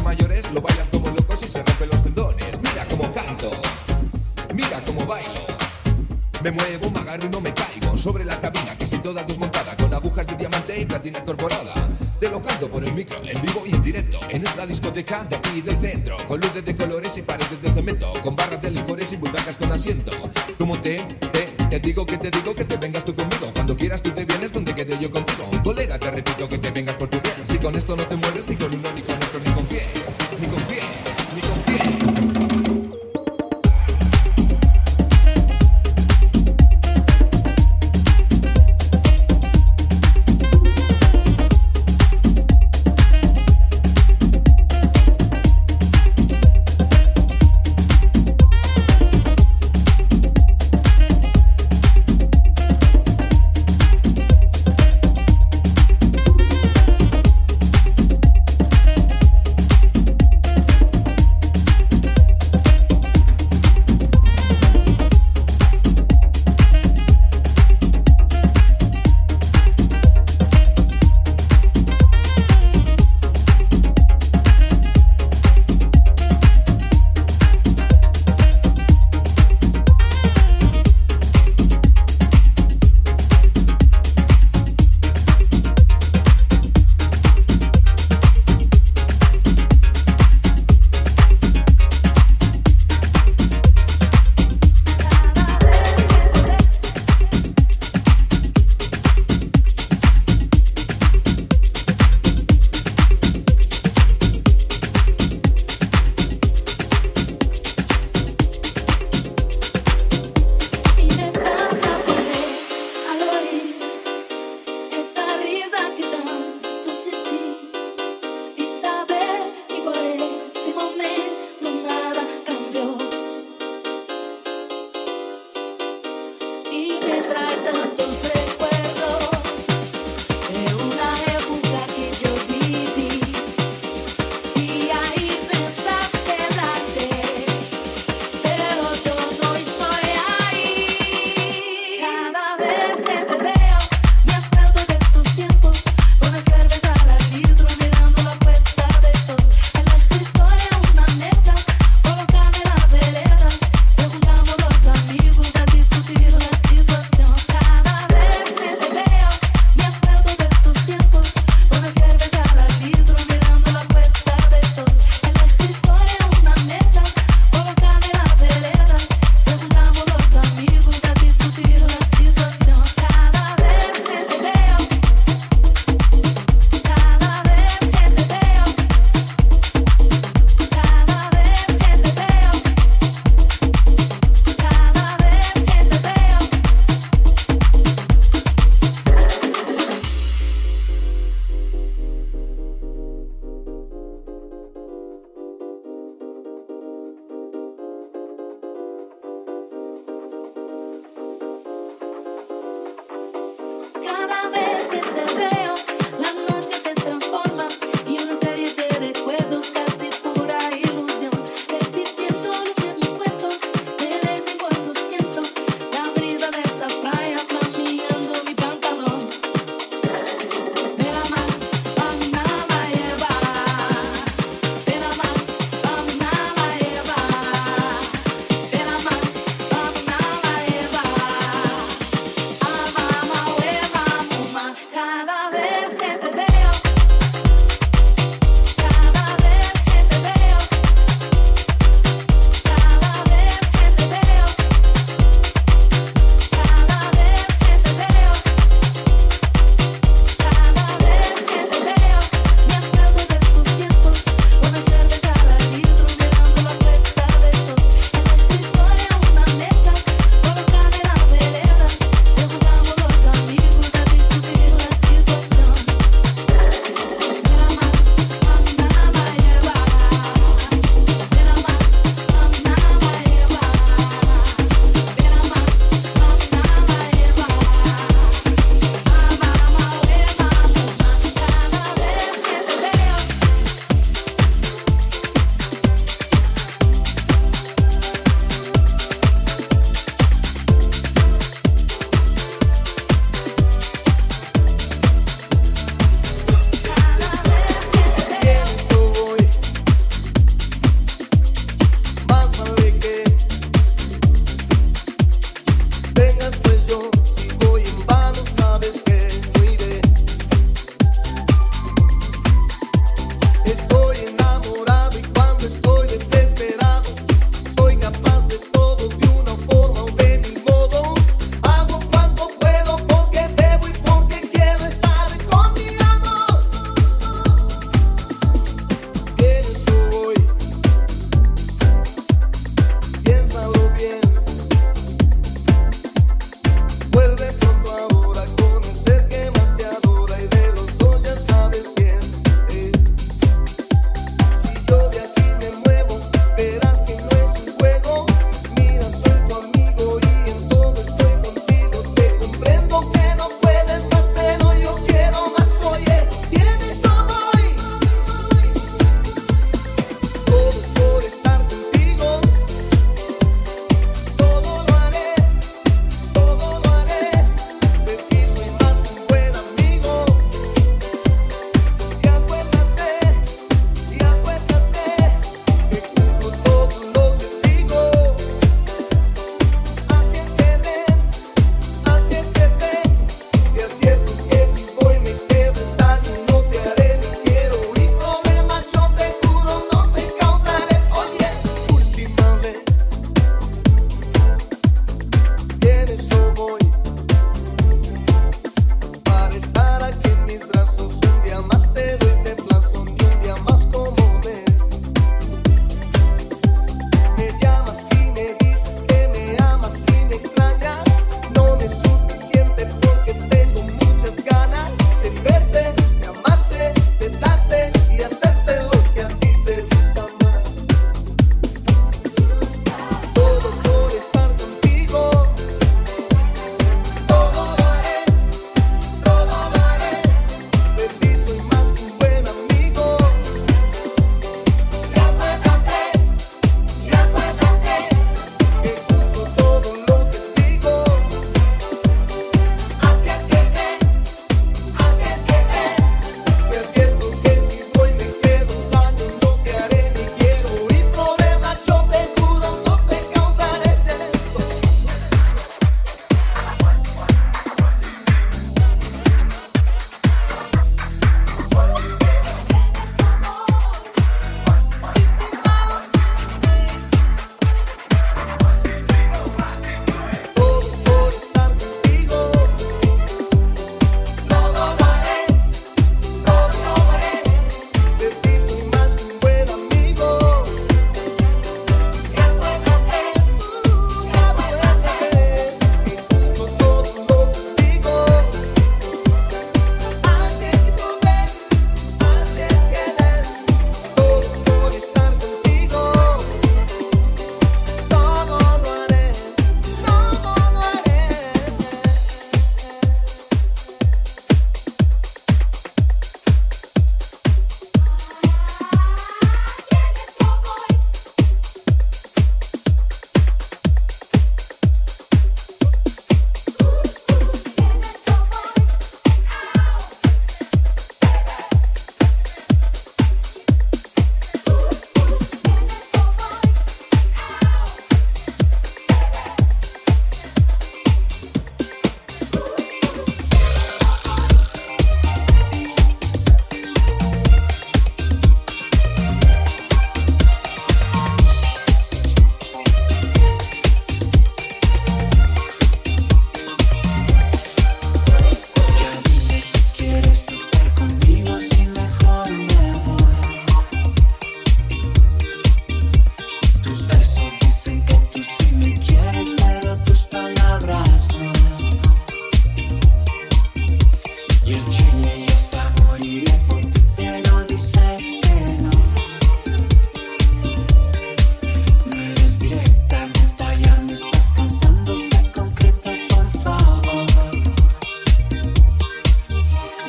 mayores lo bailan como locos y se rompen los tendones. Mira cómo canto, mira cómo bailo. Me muevo, me agarro y no me caigo. Sobre la cabina que si toda desmontada, con agujas de diamante y platina incorporada. Te lo canto por el micro, en vivo y en directo, en esta discoteca de aquí del centro, con luces de colores y paredes de cemento, con barras de licores y butacas con asiento. Como te digo que te vengas tú conmigo. Cuando quieras tú te vienes donde quede yo contigo. Colega, te repito que te vengas por tu bien. Si con esto no te mueres ni con uno, ni con otro, ni con 100, ni con 100, ni con 100.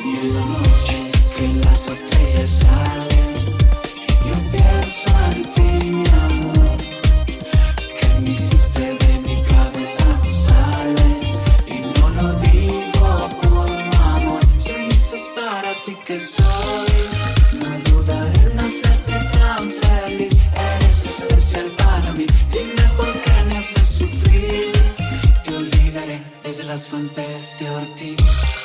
en la noche que las estrellas salen, yo pienso en ti, mi amor. Que me hiciste de mi cabeza, no sales. Y no lo digo por amor. Si me dices para ti que soy, no dudaré en hacerte tan feliz. Eres especial para mí. Dime por qué me haces sufrir. Te olvidaré desde las fuentes de Ortiz.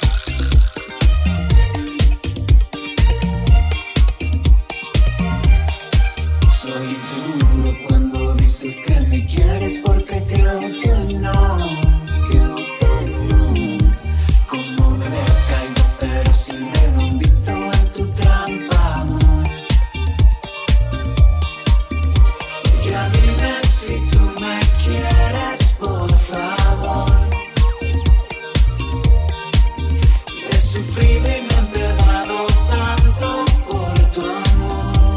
Soy inseguro cuando dices que me quieres, porque creo que no, creo que no. Como bebé caigo pero sin redondito en tu trampa, amor. Ya dime si tú me quieres, por favor. He sufrido y me he pegado tanto por tu amor.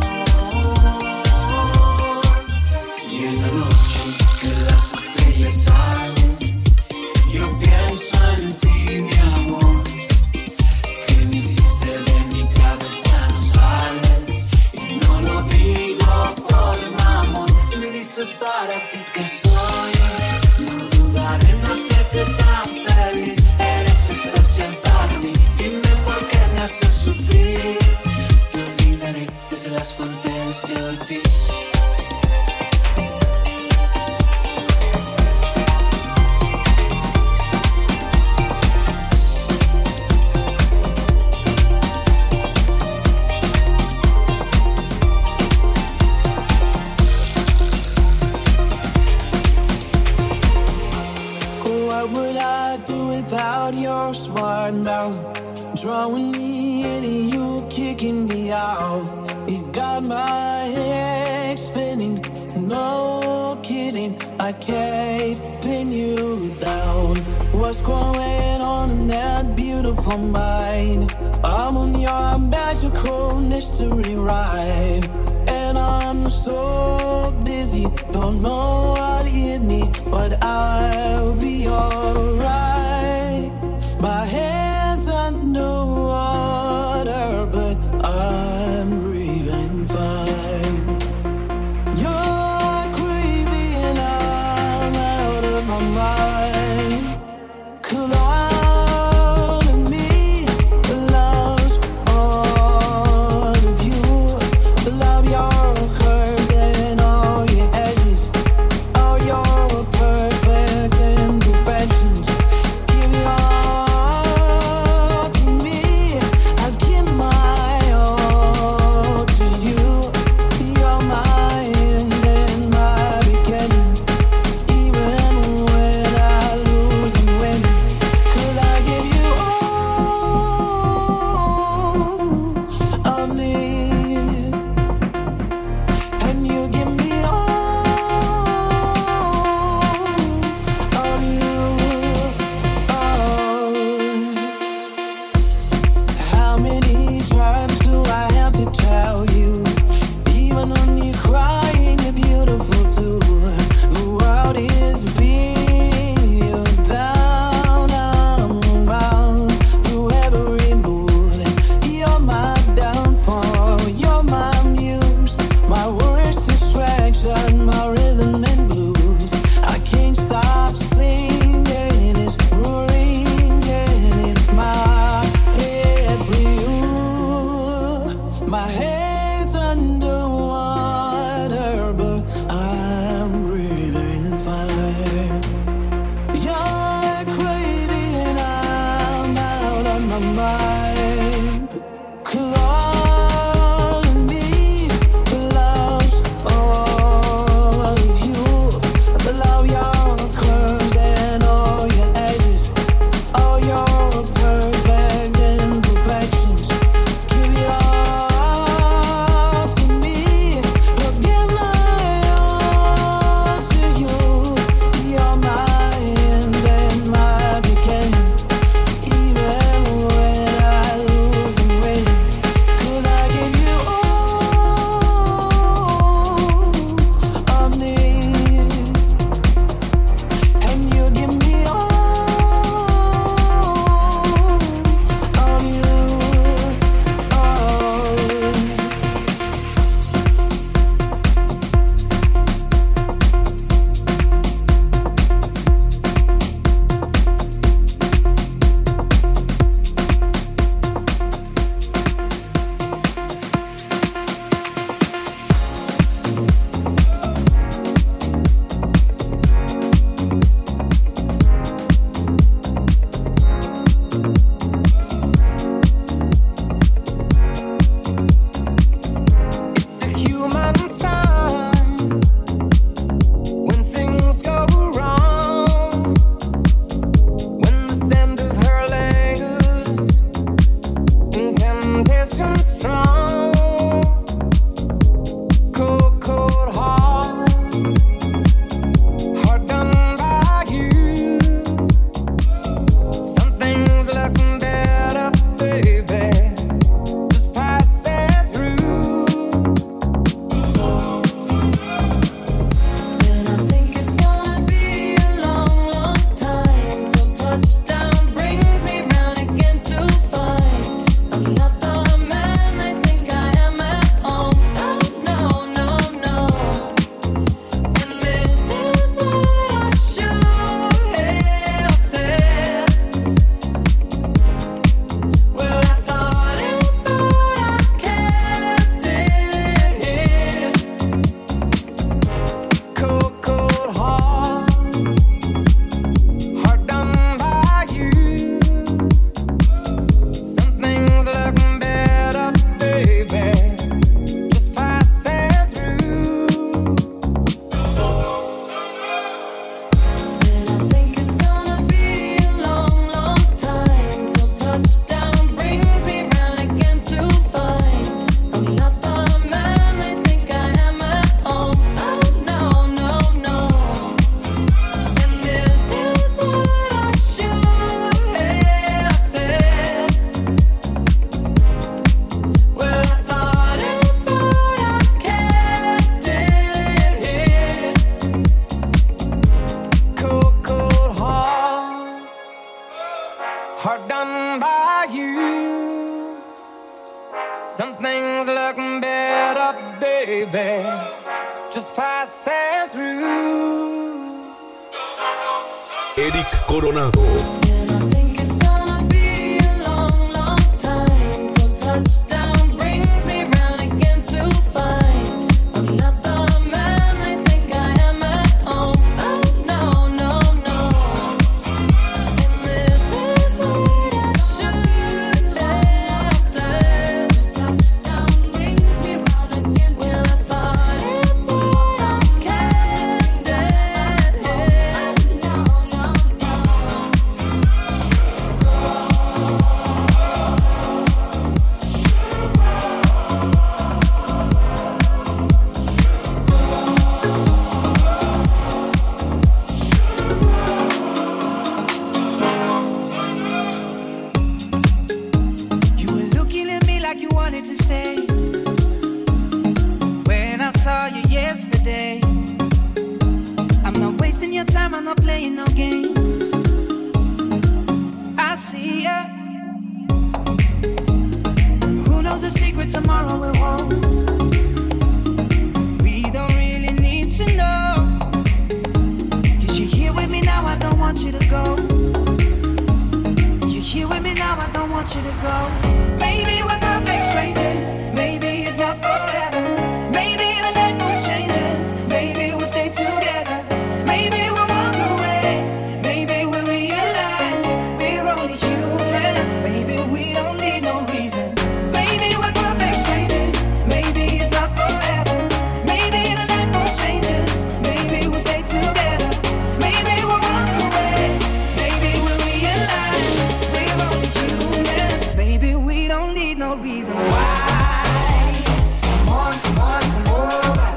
Y en la noche que las estrellas salen, yo pienso en ti, mi amor. Que me hiciste de mi cabeza, no sales. Y no lo digo por amor. Si me dices para ti que soy, no dudaré en hacerte tan feliz. Eres especial para mí. Dime por qué me haces sufrir. Te olvidaré desde las fuentes de Ortiz. What would I do without your smart mouth? Drawing me in and you kicking me out. It got my head spinning, no kidding. I can't pin you down. What's going on in that beautiful mind? I'm on your magical mystery ride, and I'm so busy, don't know what hit me, but I'll be alright. My hands underwater, but I'm breathing fine. You're crazy and I'm out of my mind. Collide with me, lost all of you. Love your curves and all your edges, all your perfect imperfections. Give it all to me. I give my all to you. You're my end and my beginning. Even when I lose and win, could I give you all I need? And you give me all you. How many times do I have to tell you? Even when you're crying, you're beautiful too. The world is beating you down. I'm around through every mood. You're my downfall. You're my muse, my worst distraction, my rhythm and blues. I can't stop singing. It's ringing in my head for you. My head's underwater, but I'm breathing fine. You're crazy and I'm out of my mind. Calling me, lost all of you. Love your curves and all your edges, all your perfect imperfections. Give it all to me, but give my all to you. You're my end and my beginning. Even when I lose and win, could Something's looking better, baby. Just passing through. Eric Coronado. And I think it's gonna be a long, long time till touchdown brings me round again to find I'm not the man I think I am at home. Oh no, no, no. And this is what I should have said. Touchdown brings me round again. Well, I thought it would have kept it. No, no, no. You were looking at me like you wanted to stay. When I saw you yesterday, I'm not wasting your time, I'm not playing no games. I see ya. Who knows the secret tomorrow will hold? We don't really need to know. 'Cause you're here with me now, I don't want you to go. You're here with me now, I don't want you to go. Maybe we're perfect strangers. Maybe it's not forever. Maybe the night mood changes. Maybe we'll stay together. Maybe we'll walk away. Maybe we'll realize we're only human. Maybe we don't need no reason. Maybe we're perfect strangers. Maybe it's not forever. Maybe the night mood changes. Maybe we'll stay together. Maybe we'll walk away. Maybe we'll realize we're only human. Baby, we don't need no reason why. Come on, come on, come over.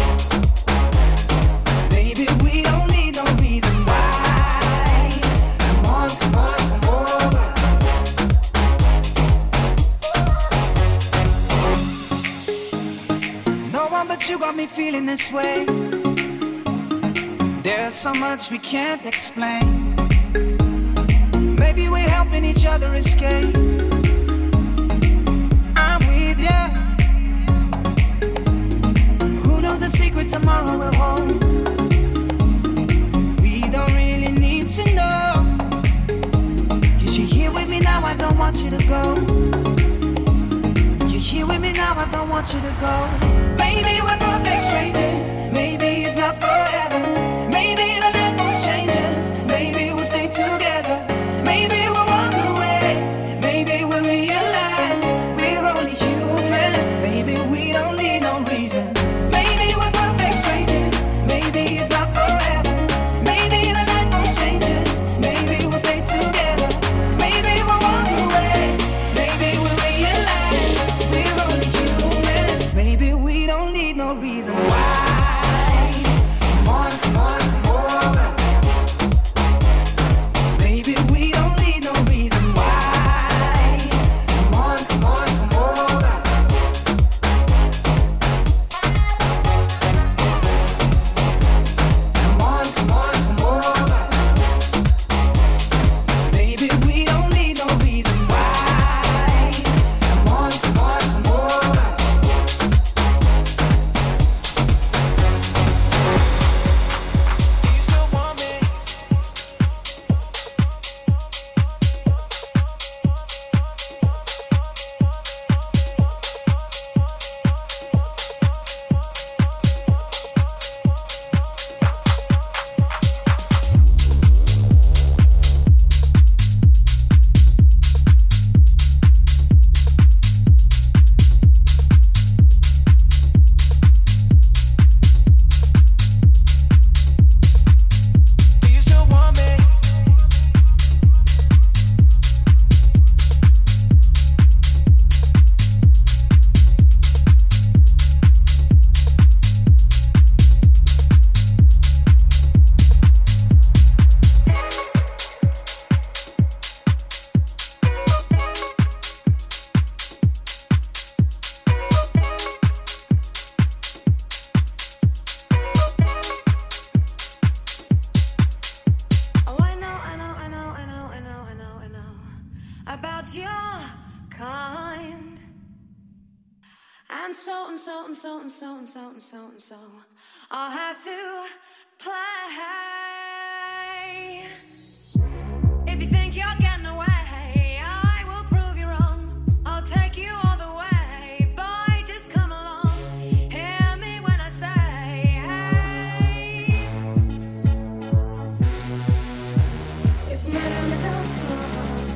Baby, we don't need no reason why. Come on, come on, come over. No one but you got me feeling this way. There's so much we can't explain. Maybe we're helping each other escape. I'm with ya. Who knows the secret tomorrow will hold? We don't really need to know. 'Cause you're here with me now, I don't want you to go. You're here with me now, I don't want you to go. Maybe we're perfect strangers. Maybe it's not forever. Maybe the night mood changes. Maybe we'll stay together. Maybe we'll walk away. Maybe we'll realize we're only human. Maybe we don't need no reason. Maybe we're perfect strangers. Maybe it's not forever. Maybe the night mood changes. Maybe we'll stay together. Maybe we'll walk away. Maybe we'll realize we're only human. Maybe we don't need no reason why. Come on, come on, come over. so I'll have to play. If you think you're getting away, I will prove you wrong. I'll take you all the way, boy, just come along. Hear me when I say, hey. It's murder on the dance floor,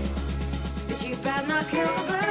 but you better not kill the groove.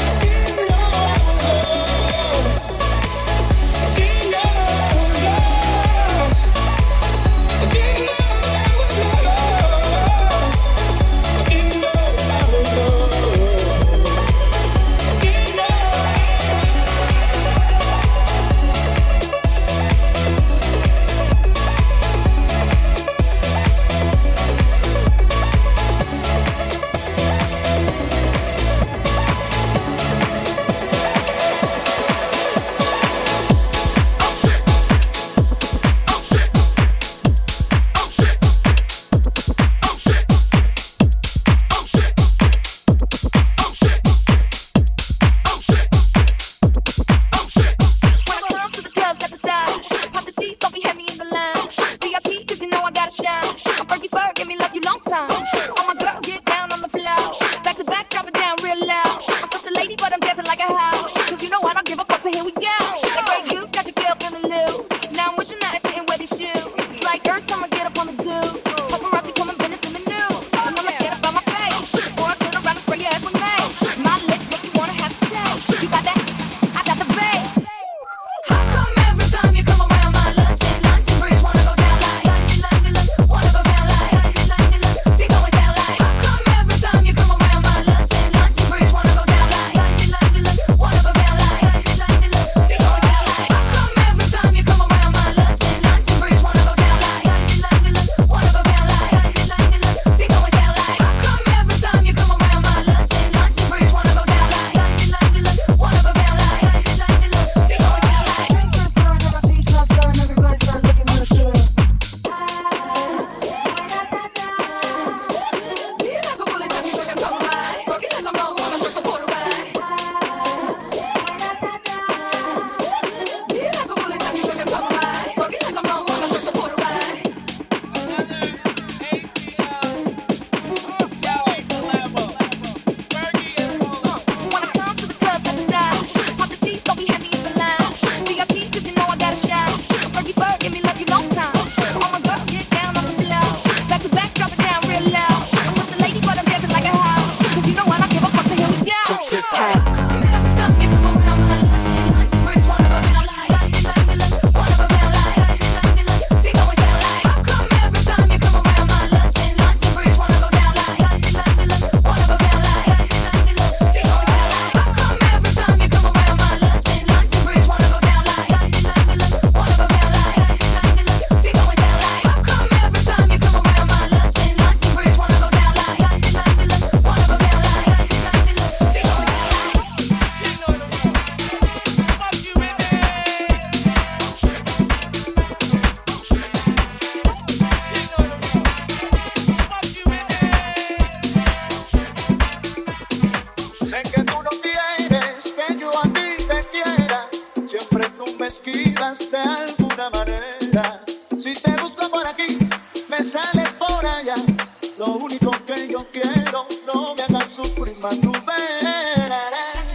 Yeah. esquivas de alguna manera. Si te busco por aquí, me sales por allá. Lo único que yo quiero, no me hagas sufrir más, tú verás.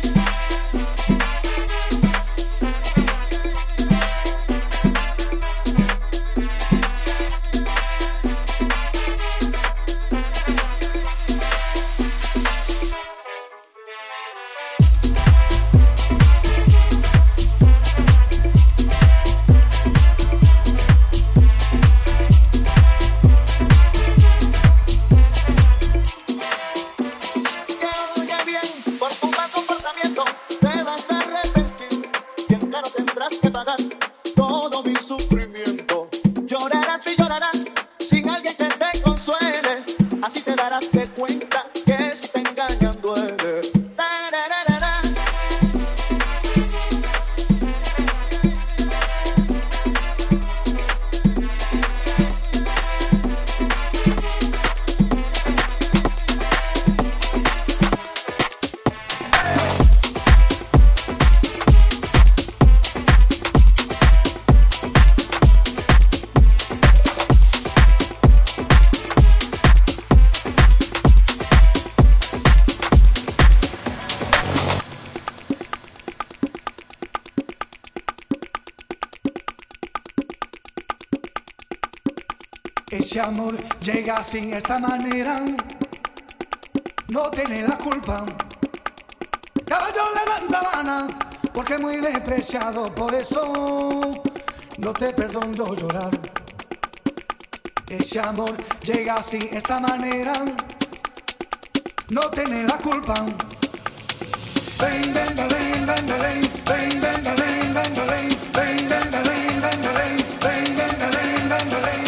Ese amor llega así, esta manera, no tiene la culpa. Caballo le dan sabana, porque es muy despreciado, por eso no te perdono llorar. Ese amor llega así, esta manera, no tiene la culpa. Ven, ven, ven, ven, ven, ven, ven, ven, ven, ven, ven, ven, ven, ven, ven, ven, ven, ven, ven, ven.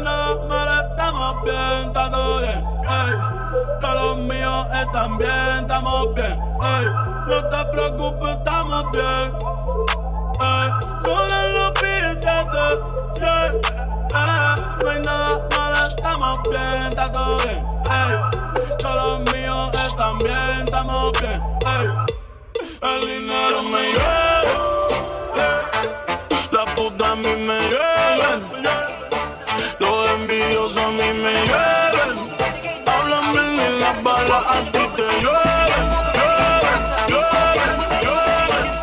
hay nada malo, estamos bien, está todo bien, ey. Todos los míos están bien, estamos bien, ey. No te preocupes, estamos bien, ey. Solo lo pídete, sí, no hay nada malo, estamos bien, está todo bien, ey. Todos los míos están bien, estamos bien, ey. El dinero me llega, la puta a mí me llegan, los envidiosos a mí me llegan, hablan bien y las balas a ti te llueven, llueven, llueven, llueven.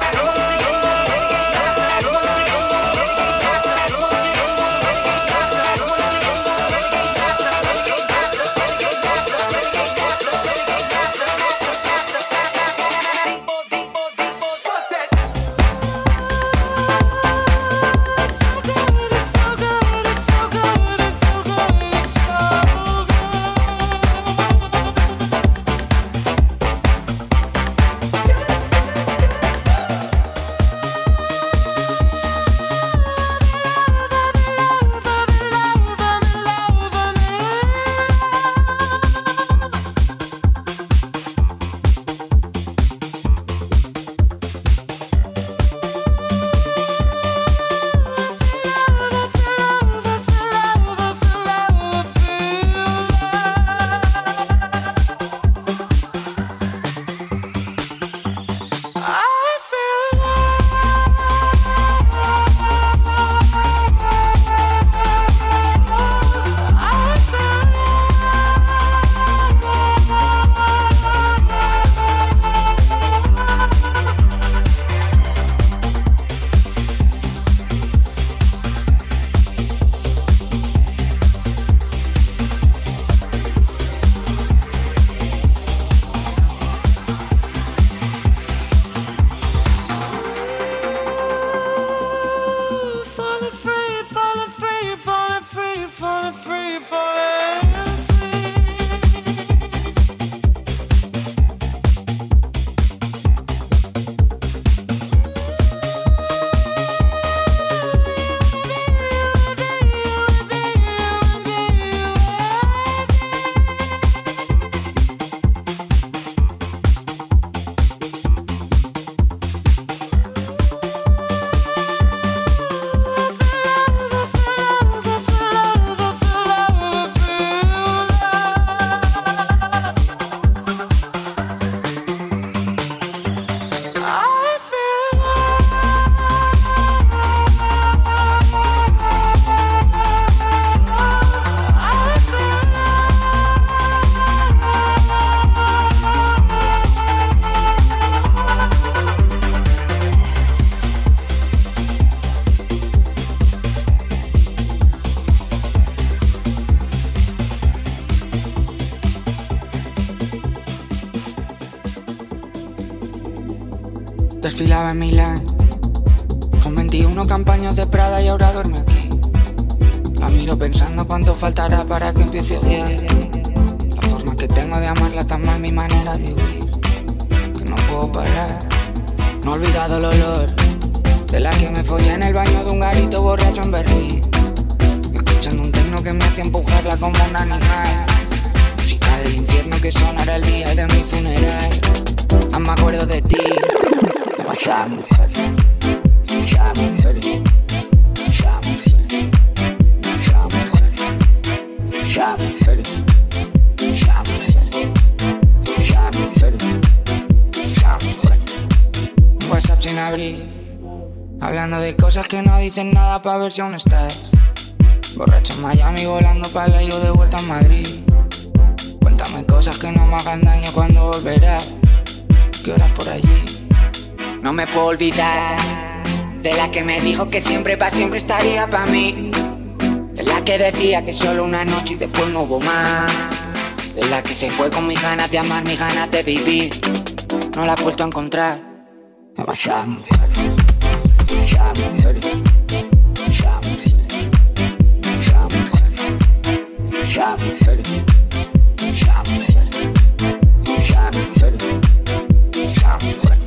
Desfilaba en Milán con 21 campañas de Prada y ahora duerme aquí. La miro pensando cuánto faltará para que empiece a odiar. La forma que tengo de amarla tan mal, mi manera de huir, que no puedo parar. No he olvidado el olor de la que me follé en el baño de un garito borracho en Berlín, escuchando un techno que me hacía empujarla como un animal. Música del infierno que sonará el día de mi funeral. Aún me acuerdo de ti. Demasiada mujer, demasiada mujer, demasiada mujer, demasiada mujer, demasiada mujer, demasiada mujer, demasiada mujer, demasiada mujer. Un WhatsApp sin abrir, hablando de cosas que no dicen nada pa' ver si aún estás. Borracho en Miami, volando pa' la yo de vuelta a Madrid. Cuéntame cosas que no me hagan daño cuando volverás. ¿Qué horas por allí? No me puedo olvidar de la que me dijo que siempre pa' siempre estaría pa' mí, de la que decía que solo una noche y después no hubo más, de la que se fue con mis ganas de amar, mis ganas de vivir. No la he vuelto a encontrar. Demasiada mujer, demasiada mujer, demasiada mujer, demasiada mujer, demasiada mujer, demasiada mujer, demasiada mujer, demasiada mujer.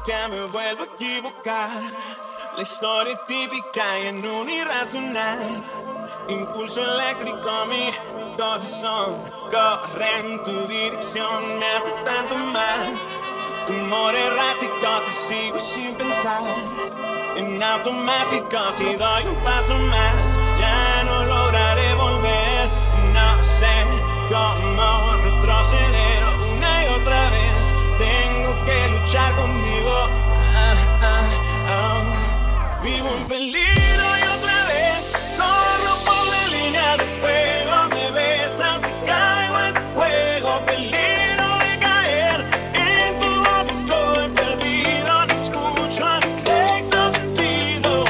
que me vuelvo a equivocar. La historia típica y en un irracional impulso eléctrico, mi corazón corre en tu dirección, me hace tanto mal. Tu humor errático, te sigo sin pensar. En automático, si doy un paso más, ya no lograré volver. No sé cómo retroceder una y otra vez. Tengo que luchar conmigo. Vivo en peligro y otra vez corro por la línea de fuego. Me besas y caigo en juego. Peligro de caer en tu voz, estoy perdido. No escucho a mi sexto sentido.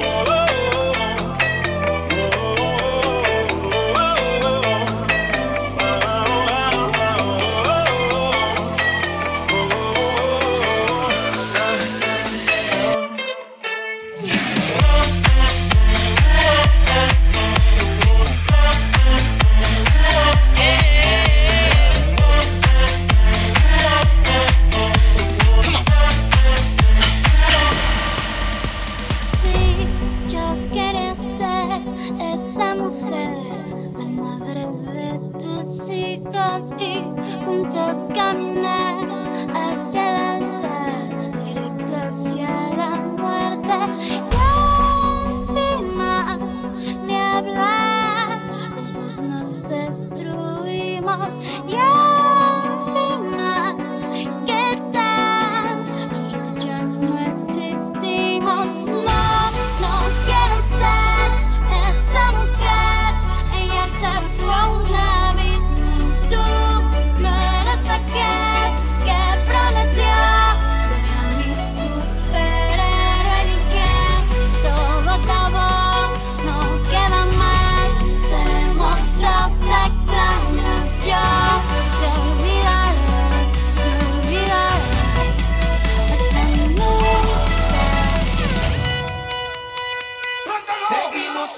Y juntos caminar hacia el altar, directo hacia la muerte. Y al final de hablar, los dos nos destruimos. Y al final, ¿qué tal? Tú y yo ya no existimos. No quiero ser esa mujer. Ella se fue a un abismo. Tú no eres aquel que prometió ser mi superhéroe, ni que todo acabó, no queda más. Seremos los extraños. Yo te olvidarás hasta nunca. Seguimos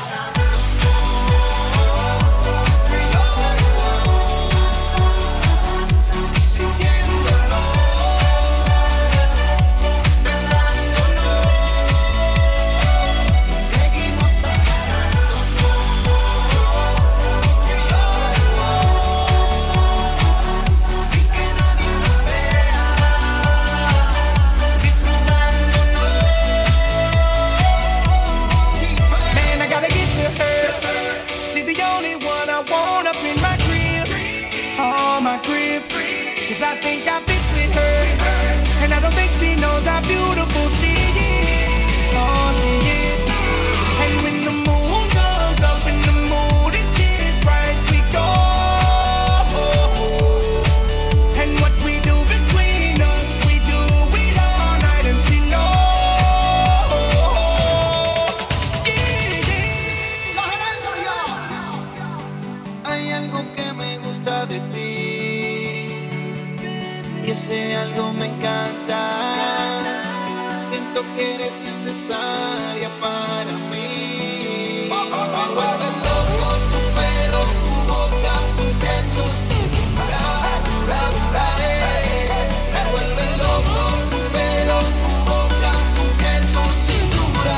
I think I fit with her, and I don't think she knows how beautiful she is. Oh, she is. And when the moon comes up and the mood is just right, we go. And what we do between us, we do it all night, and she knows. Yeah. Hay algo que me gusta de ti. Y ese algo me encanta. Siento que eres necesaria para mí. Me vuelve loco tu pelo, tu boca, tu piel, tu cintura. Me vuelve loco tu pelo, tu boca, tu piel, tu cintura.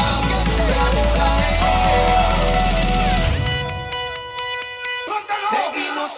Seguimos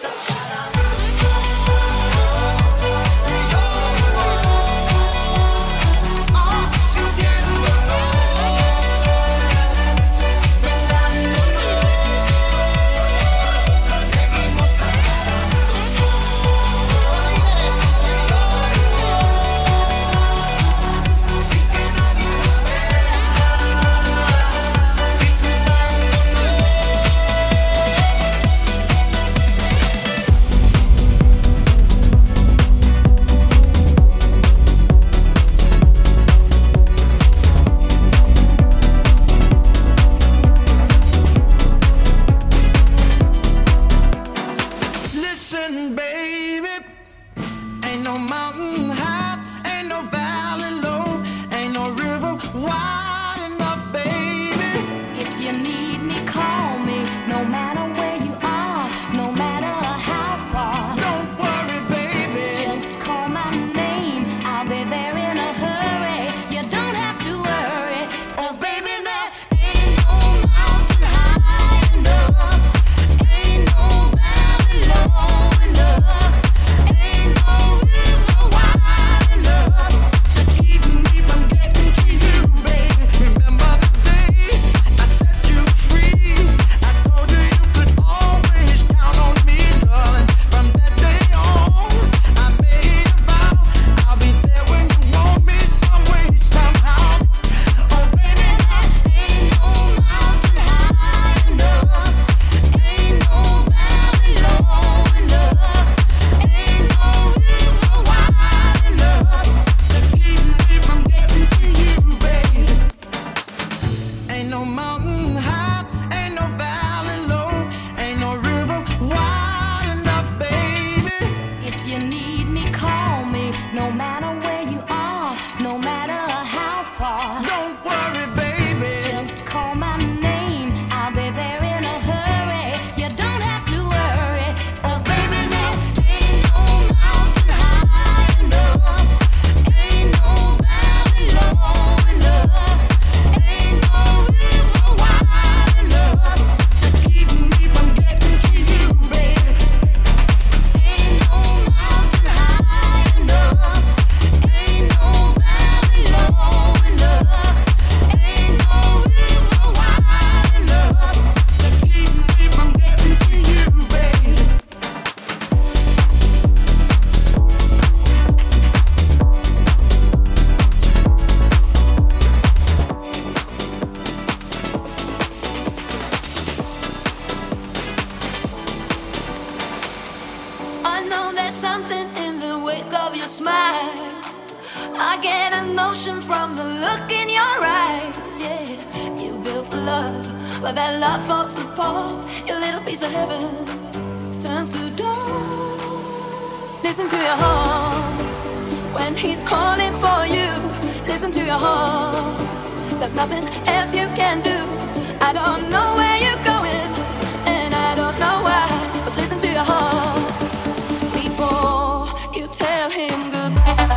I get a notion from the look in your eyes. Yeah, you built a love, but that love falls apart. Your little piece of heaven turns to dust. Listen to your heart when he's calling for you. Listen to your heart. There's nothing else you can do. I don't know where you're going, and I don't know why. But listen to your heart before you tell him goodbye.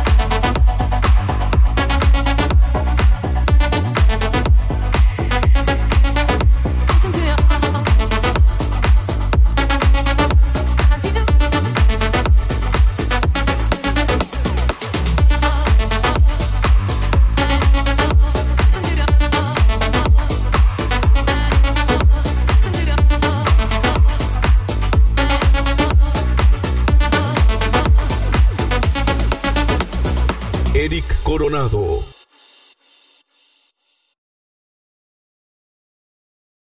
Eric Coronado